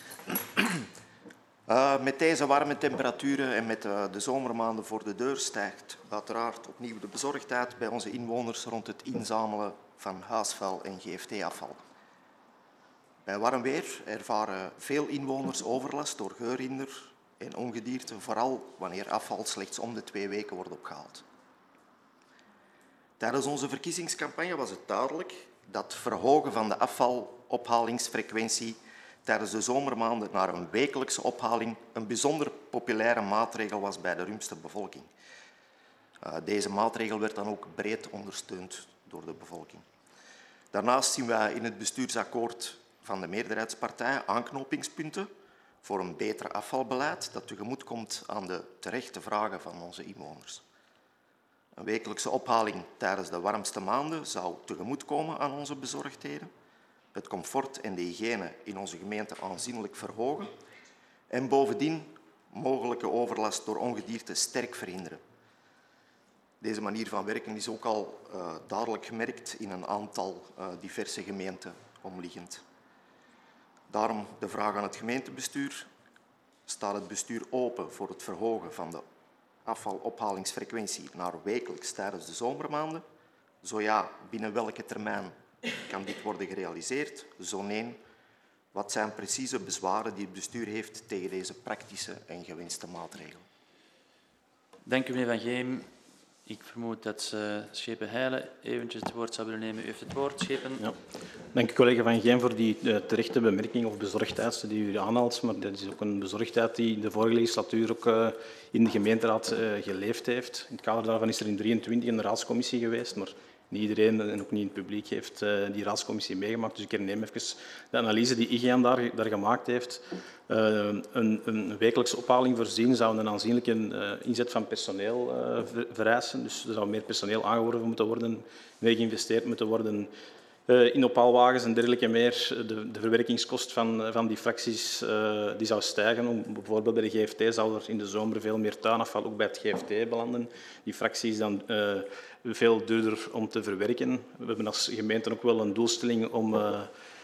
Uh, met deze warme temperaturen en met uh, de zomermaanden voor de deur stijgt uiteraard opnieuw de bezorgdheid bij onze inwoners rond het inzamelen van huisvuil en G F T-afval. Bij warm weer ervaren veel inwoners overlast door geurhinder en ongedierte, vooral wanneer afval slechts om de twee weken wordt opgehaald. Tijdens onze verkiezingscampagne was het duidelijk dat het verhogen van de afvalophalingsfrequentie tijdens de zomermaanden naar een wekelijkse ophaling een bijzonder populaire maatregel was bij de ruimste bevolking. Uh, deze maatregel werd dan ook breed ondersteund door de bevolking. Daarnaast zien wij in het bestuursakkoord van de meerderheidspartijen aanknopingspunten voor een beter afvalbeleid dat tegemoetkomt aan de terechte vragen van onze inwoners. Een wekelijkse ophaling tijdens de warmste maanden zou tegemoetkomen aan onze bezorgdheden, het comfort en de hygiëne in onze gemeente aanzienlijk verhogen en bovendien mogelijke overlast door ongedierte sterk verhinderen. Deze manier van werken is ook al uh, duidelijk gemerkt in een aantal uh, diverse gemeenten omliggend. Daarom de vraag aan het gemeentebestuur. Staat het bestuur open voor het verhogen van de afvalophalingsfrequentie naar wekelijks tijdens de zomermaanden? Zo ja, binnen welke termijn Kan dit worden gerealiseerd? Zo nee, wat zijn precieze bezwaren die het bestuur heeft tegen deze praktische en gewenste maatregelen? Dank u, meneer Van Geem. Ik vermoed dat uh, Schepen Heijlen eventjes het woord zou willen nemen. U heeft het woord, Schepen. Ja. Dank u, collega Van Geem, voor die uh, terechte bemerking of bezorgdheid die u aanhaalt. Maar dat is ook een bezorgdheid die de vorige legislatuur ook uh, in de gemeenteraad uh, geleefd heeft. In het kader daarvan is er in drieëntwintig een raadscommissie geweest, maar niet iedereen en ook niet in het publiek heeft uh, die raadscommissie meegemaakt. Dus ik herneem even de analyse die I G N daar, daar gemaakt heeft. Uh, een, een wekelijkse ophaling voorzien zou een aanzienlijke uh, inzet van personeel uh, vereisen. Dus er zou meer personeel aangeworven moeten worden, meer geïnvesteerd moeten worden uh, in ophaalwagens en dergelijke meer. De, de verwerkingskost van, van die fracties uh, die zou stijgen. Om, bijvoorbeeld bij de G F T zou er in de zomer veel meer tuinafval ook bij het G F T belanden. Die fractie is dan uh, veel duurder om te verwerken. We hebben als gemeente ook wel een doelstelling om... Uh,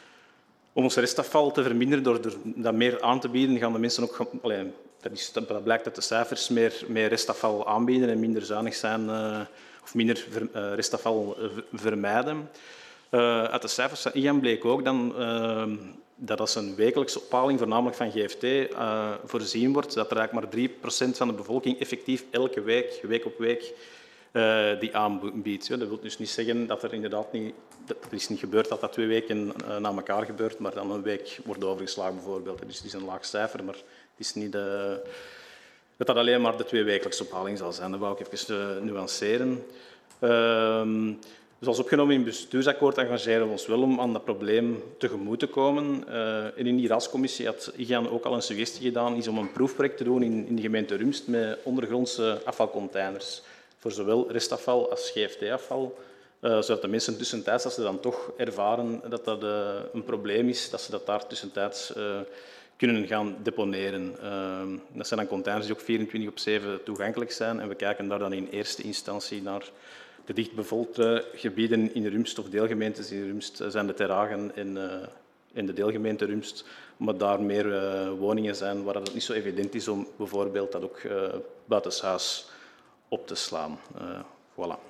Om ons restafval te verminderen door dat meer aan te bieden, gaan de mensen ook, allee, dat, is, dat blijkt uit de cijfers, meer, meer restafval aanbieden en minder zuinig zijn uh, of minder ver, uh, restafval uh, vermijden. Uh, uit de cijfers van I G N bleek ook dan uh, dat als een wekelijkse ophaling, voornamelijk van G F T, uh, voorzien wordt, dat er eigenlijk maar drie procent van de bevolking effectief elke week, week op week, uh, die aanbiedt. Dat wil dus niet zeggen dat er inderdaad niet... Het is niet gebeurd dat dat twee weken na elkaar gebeurt, maar dan een week wordt overgeslagen bijvoorbeeld. Dus het is een laag cijfer, maar het is niet de, dat dat alleen maar de twee wekelijkse ophaling zal zijn. Dat wou ik even nuanceren. Uh, zoals opgenomen in het bestuursakkoord engageren we ons wel om aan dat probleem tegemoet te komen. Uh, en in die raadscommissie had I G N ook al een suggestie gedaan is om een proefproject te doen in, in de gemeente Rumst met ondergrondse afvalcontainers voor zowel restafval als G F T-afval. Uh, zodat de mensen tussentijds, als ze dan toch ervaren dat dat uh, een probleem is, dat ze dat daar tussentijds uh, kunnen gaan deponeren. Uh, dat zijn dan containers die ook vierentwintig op zeven toegankelijk zijn en we kijken daar dan in eerste instantie naar de dichtbevolkte gebieden in Rumst of deelgemeentes in Rumst, zijn de Terhagen en, uh, en de deelgemeente Rumst, omdat daar meer uh, woningen zijn waar het niet zo evident is om bijvoorbeeld dat ook uh, buitenshuis op te slaan. Uh, voilà.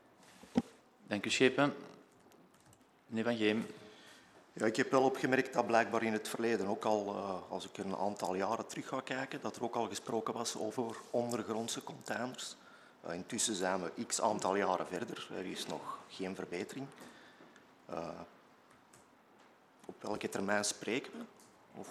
Dank u, Schepen. Meneer Van Geem. Ja, ik heb wel opgemerkt dat blijkbaar in het verleden ook al, uh, als ik een aantal jaren terug ga kijken, dat er ook al gesproken was over ondergrondse containers. Uh, intussen zijn we x aantal jaren verder. Er is nog geen verbetering. Uh, op welke termijn spreken we? Of...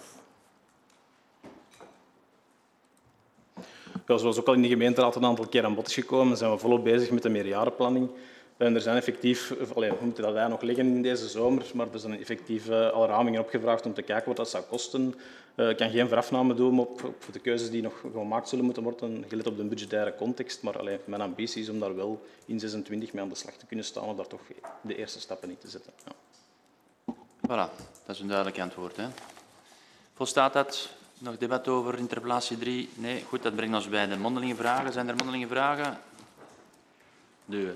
Ja, zoals ook al in de gemeenteraad een aantal keer aan bod is gekomen, zijn we volop bezig met de meerjarenplanning. En er zijn effectief, allee, we moeten dat daar nog liggen in deze zomer, maar er zijn effectief uh, al ramingen opgevraagd om te kijken wat dat zou kosten. Uh, ik kan geen voorafname doen op, op de keuzes die nog gemaakt zullen moeten worden, gelet op de budgettaire context. Maar allee, mijn ambitie is om daar wel in zesentwintig mee aan de slag te kunnen staan om daar toch de eerste stappen in te zetten. Ja. Voilà, dat is een duidelijk antwoord. Hè. Volstaat dat? Nog debat over interpellatie drie? Nee, goed, dat brengt ons bij de mondelinge vragen. Zijn er mondelinge vragen? Nee.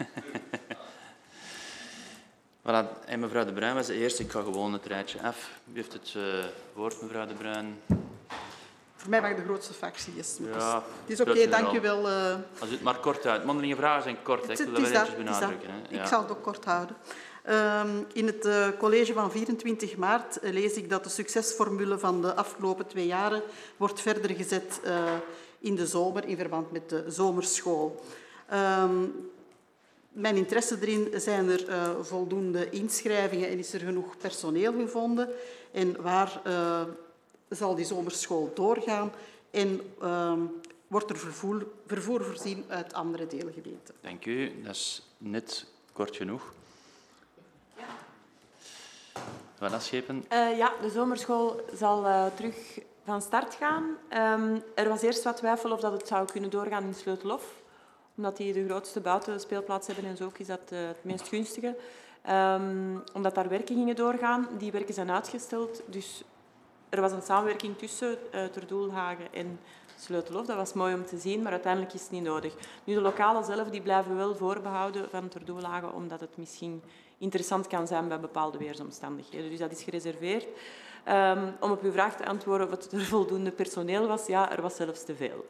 Voilà. En mevrouw De Bruin was de eerste. Ik ga gewoon het rijtje af. U heeft het uh, woord, mevrouw De Bruin. Voor mij mag de grootste fractie is. Ja, het is oké, okay, dank u wel. Uh... Als u het maar kort houdt. Mondelinge vragen zijn kort. Hè. Ik wil dat wel eventjes benadrukken. Hè. Ja. Ik zal het ook kort houden. Uh, in het uh, college van vierentwintig maart uh, lees ik dat de succesformule van de afgelopen twee jaren wordt verder gezet uh, in de zomer in verband met de zomerschool. Uh, Mijn interesse erin, zijn er uh, voldoende inschrijvingen en is er genoeg personeel gevonden? En waar uh, zal die zomerschool doorgaan? En uh, wordt er vervoer, vervoer voorzien uit andere deelgemeenten? Dank u. Dat is net kort genoeg. Wat dat schepen? Uh, ja, de zomerschool zal uh, terug van start gaan. Um, er was eerst wat twijfel of dat het zou kunnen doorgaan in Sleutelhof. Omdat die de grootste buitenspeelplaats hebben en zo ook is dat uh, het meest gunstige. Um, omdat daar werken gingen doorgaan. Die werken zijn uitgesteld. Dus er was een samenwerking tussen uh, Terdoelhagen en Sleutelhof. Dat was mooi om te zien, maar uiteindelijk is het niet nodig. Nu, de lokalen zelf die blijven wel voorbehouden van Terdoelhagen, omdat het misschien interessant kan zijn bij bepaalde weersomstandigheden. Dus dat is gereserveerd. Um, om op uw vraag te antwoorden of het er voldoende personeel was, ja, er was zelfs te veel.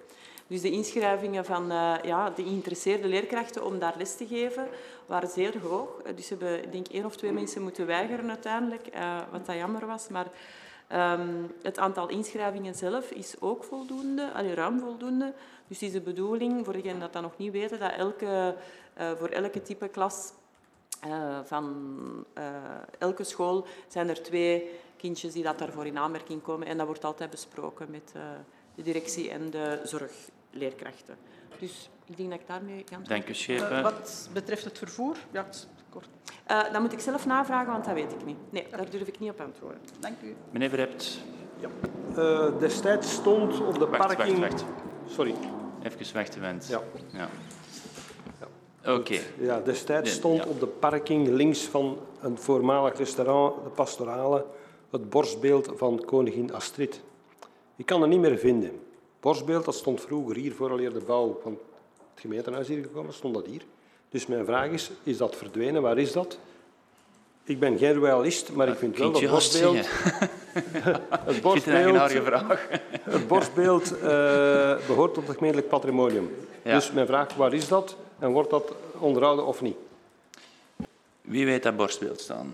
Dus de inschrijvingen van uh, ja, de geïnteresseerde leerkrachten om daar les te geven waren zeer hoog. Dus ze hebben, ik denk, één of twee mensen moeten weigeren uiteindelijk, uh, wat dat jammer was. Maar um, het aantal inschrijvingen zelf is ook voldoende, allee, ruim voldoende. Dus het is de bedoeling, voor degenen dat dat nog niet weten, dat elke, uh, voor elke type klas uh, van uh, elke school zijn er twee kindjes die dat daarvoor in aanmerking komen. En dat wordt altijd besproken met uh, de directie en de zorgleerkrachten. Dus ik denk dat ik daarmee kan... Dank u, Schepen. Uh, wat betreft het vervoer? Ja, kort. Uh, dat moet ik zelf navragen, want dat weet ik niet. Nee, daar durf ik niet op antwoorden. Dank u. Meneer Verhept. Ja. Uh, destijds stond op de wacht, parking... Wacht, wacht. Sorry. Even wachten, Wens. Ja. ja. Oké. Okay. Ja, destijds stond ja. op de parking links van een voormalig restaurant, de Pastorale, het borstbeeld van koningin Astrid. Ik kan het niet meer vinden. Het borstbeeld dat stond vroeger hier, vooraleer de bouw van het gemeentehuis hier gekomen, stond dat hier. Dus mijn vraag is, is dat verdwenen? Waar is dat? Ik ben geen royalist, maar ik vind wel dat het borstbeeld... het borstbeeld, het borstbeeld uh, behoort tot het gemeentelijk patrimonium. Ja. Dus mijn vraag, waar is dat? En wordt dat onderhouden of niet? Wie weet dat borstbeeld staan?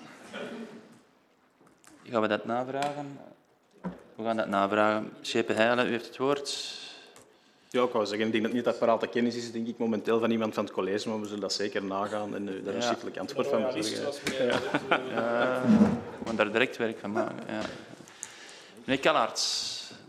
Gaan we dat navragen? We gaan dat navragen. Schepen Heijlen, u heeft het woord. Ja, ik wou zeggen, ik denk dat niet dat parate kennis is, denk ik, momenteel van iemand van het college, maar we zullen dat zeker nagaan en uh, daar een ja. schriftelijk antwoord van geven. Ja. Ja, we gaan daar direct werk van maken. Ja. Meneer Kallaerts.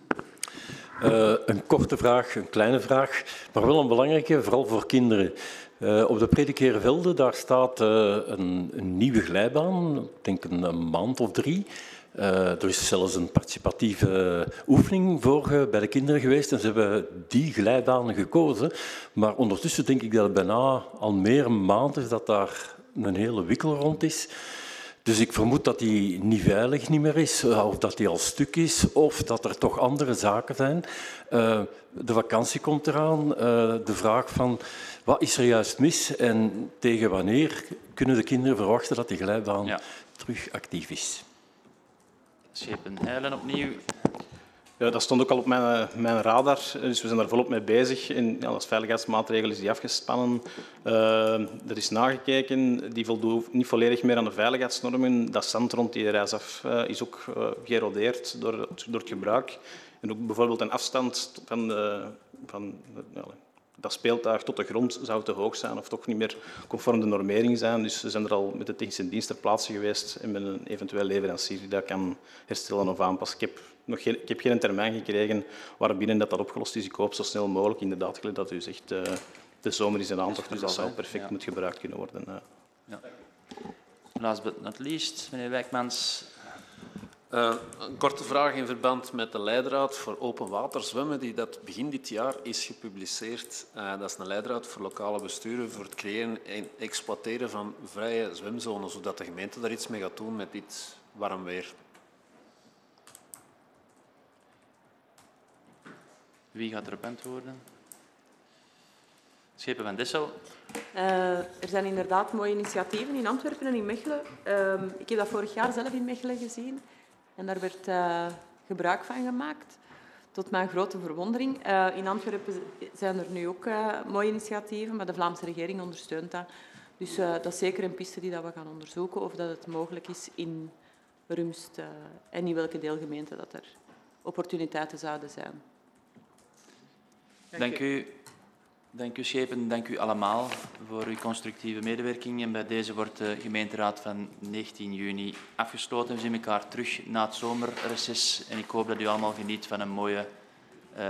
Uh, een korte vraag, een kleine vraag, maar wel een belangrijke, vooral voor kinderen. Uh, op de Predikerenvelde, daar staat uh, een, een nieuwe glijbaan, ik denk een, een maand of drie. Uh, er is zelfs een participatieve oefening voor uh, bij de kinderen geweest en ze hebben die glijbanen gekozen. Maar ondertussen denk ik dat het bijna al meer een maand is dat daar een hele wikkel rond is. Dus ik vermoed dat die niet veilig niet meer is, of dat die al stuk is, of dat er toch andere zaken zijn. Uh, de vakantie komt eraan, uh, de vraag van wat is er juist mis en tegen wanneer kunnen de kinderen verwachten dat die glijbaan ja. terug actief is. Schepen Heijlen opnieuw. Ja, dat stond ook al op mijn, mijn radar, dus we zijn daar volop mee bezig. En, ja, als veiligheidsmaatregel is die afgespannen. Uh, er is nagekeken, die voldoet niet volledig meer aan de veiligheidsnormen. Dat zand rond die reisaf uh, is ook uh, geërodeerd door, door het gebruik. En ook bijvoorbeeld een afstand van, de, van uh, dat speeltuig tot de grond zou te hoog zijn of toch niet meer conform de normering zijn. Dus we zijn er al met de technische dienst ter plaatse geweest en met een eventueel leverancier die dat kan herstellen of aanpassen. Ik heb, nog geen, ik heb geen termijn gekregen waarbinnen dat, dat opgelost is. Ik hoop zo snel mogelijk, inderdaad, dat u zegt, uh, de zomer is een aantocht, dus dat zou perfect ja. moet gebruikt kunnen worden. Uh. Ja. Last but not least, meneer Wijkmans. Uh, een korte vraag in verband met de leidraad voor open water zwemmen, die dat begin dit jaar is gepubliceerd. Uh, dat is een leidraad voor lokale besturen voor het creëren en exploiteren van vrije zwemzones, zodat de gemeente daar iets mee gaat doen met dit warm weer. Wie gaat erop antwoorden? Schepen van Dessel. Uh, er zijn inderdaad mooie initiatieven in Antwerpen en in Mechelen. Uh, ik heb dat vorig jaar zelf in Mechelen gezien. En daar werd uh, gebruik van gemaakt, tot mijn grote verwondering. Uh, in Antwerpen zijn er nu ook uh, mooie initiatieven, maar de Vlaamse regering ondersteunt dat. Dus uh, dat is zeker een piste die dat we gaan onderzoeken, of dat het mogelijk is in Rumst uh, en in welke deelgemeente dat er opportuniteiten zouden zijn. Dank u. Dank u, Schepen. Dank u allemaal voor uw constructieve medewerking. En bij deze wordt de gemeenteraad van negentien juni afgesloten. We zien elkaar terug na het zomerreces. En ik hoop dat u allemaal geniet van een mooie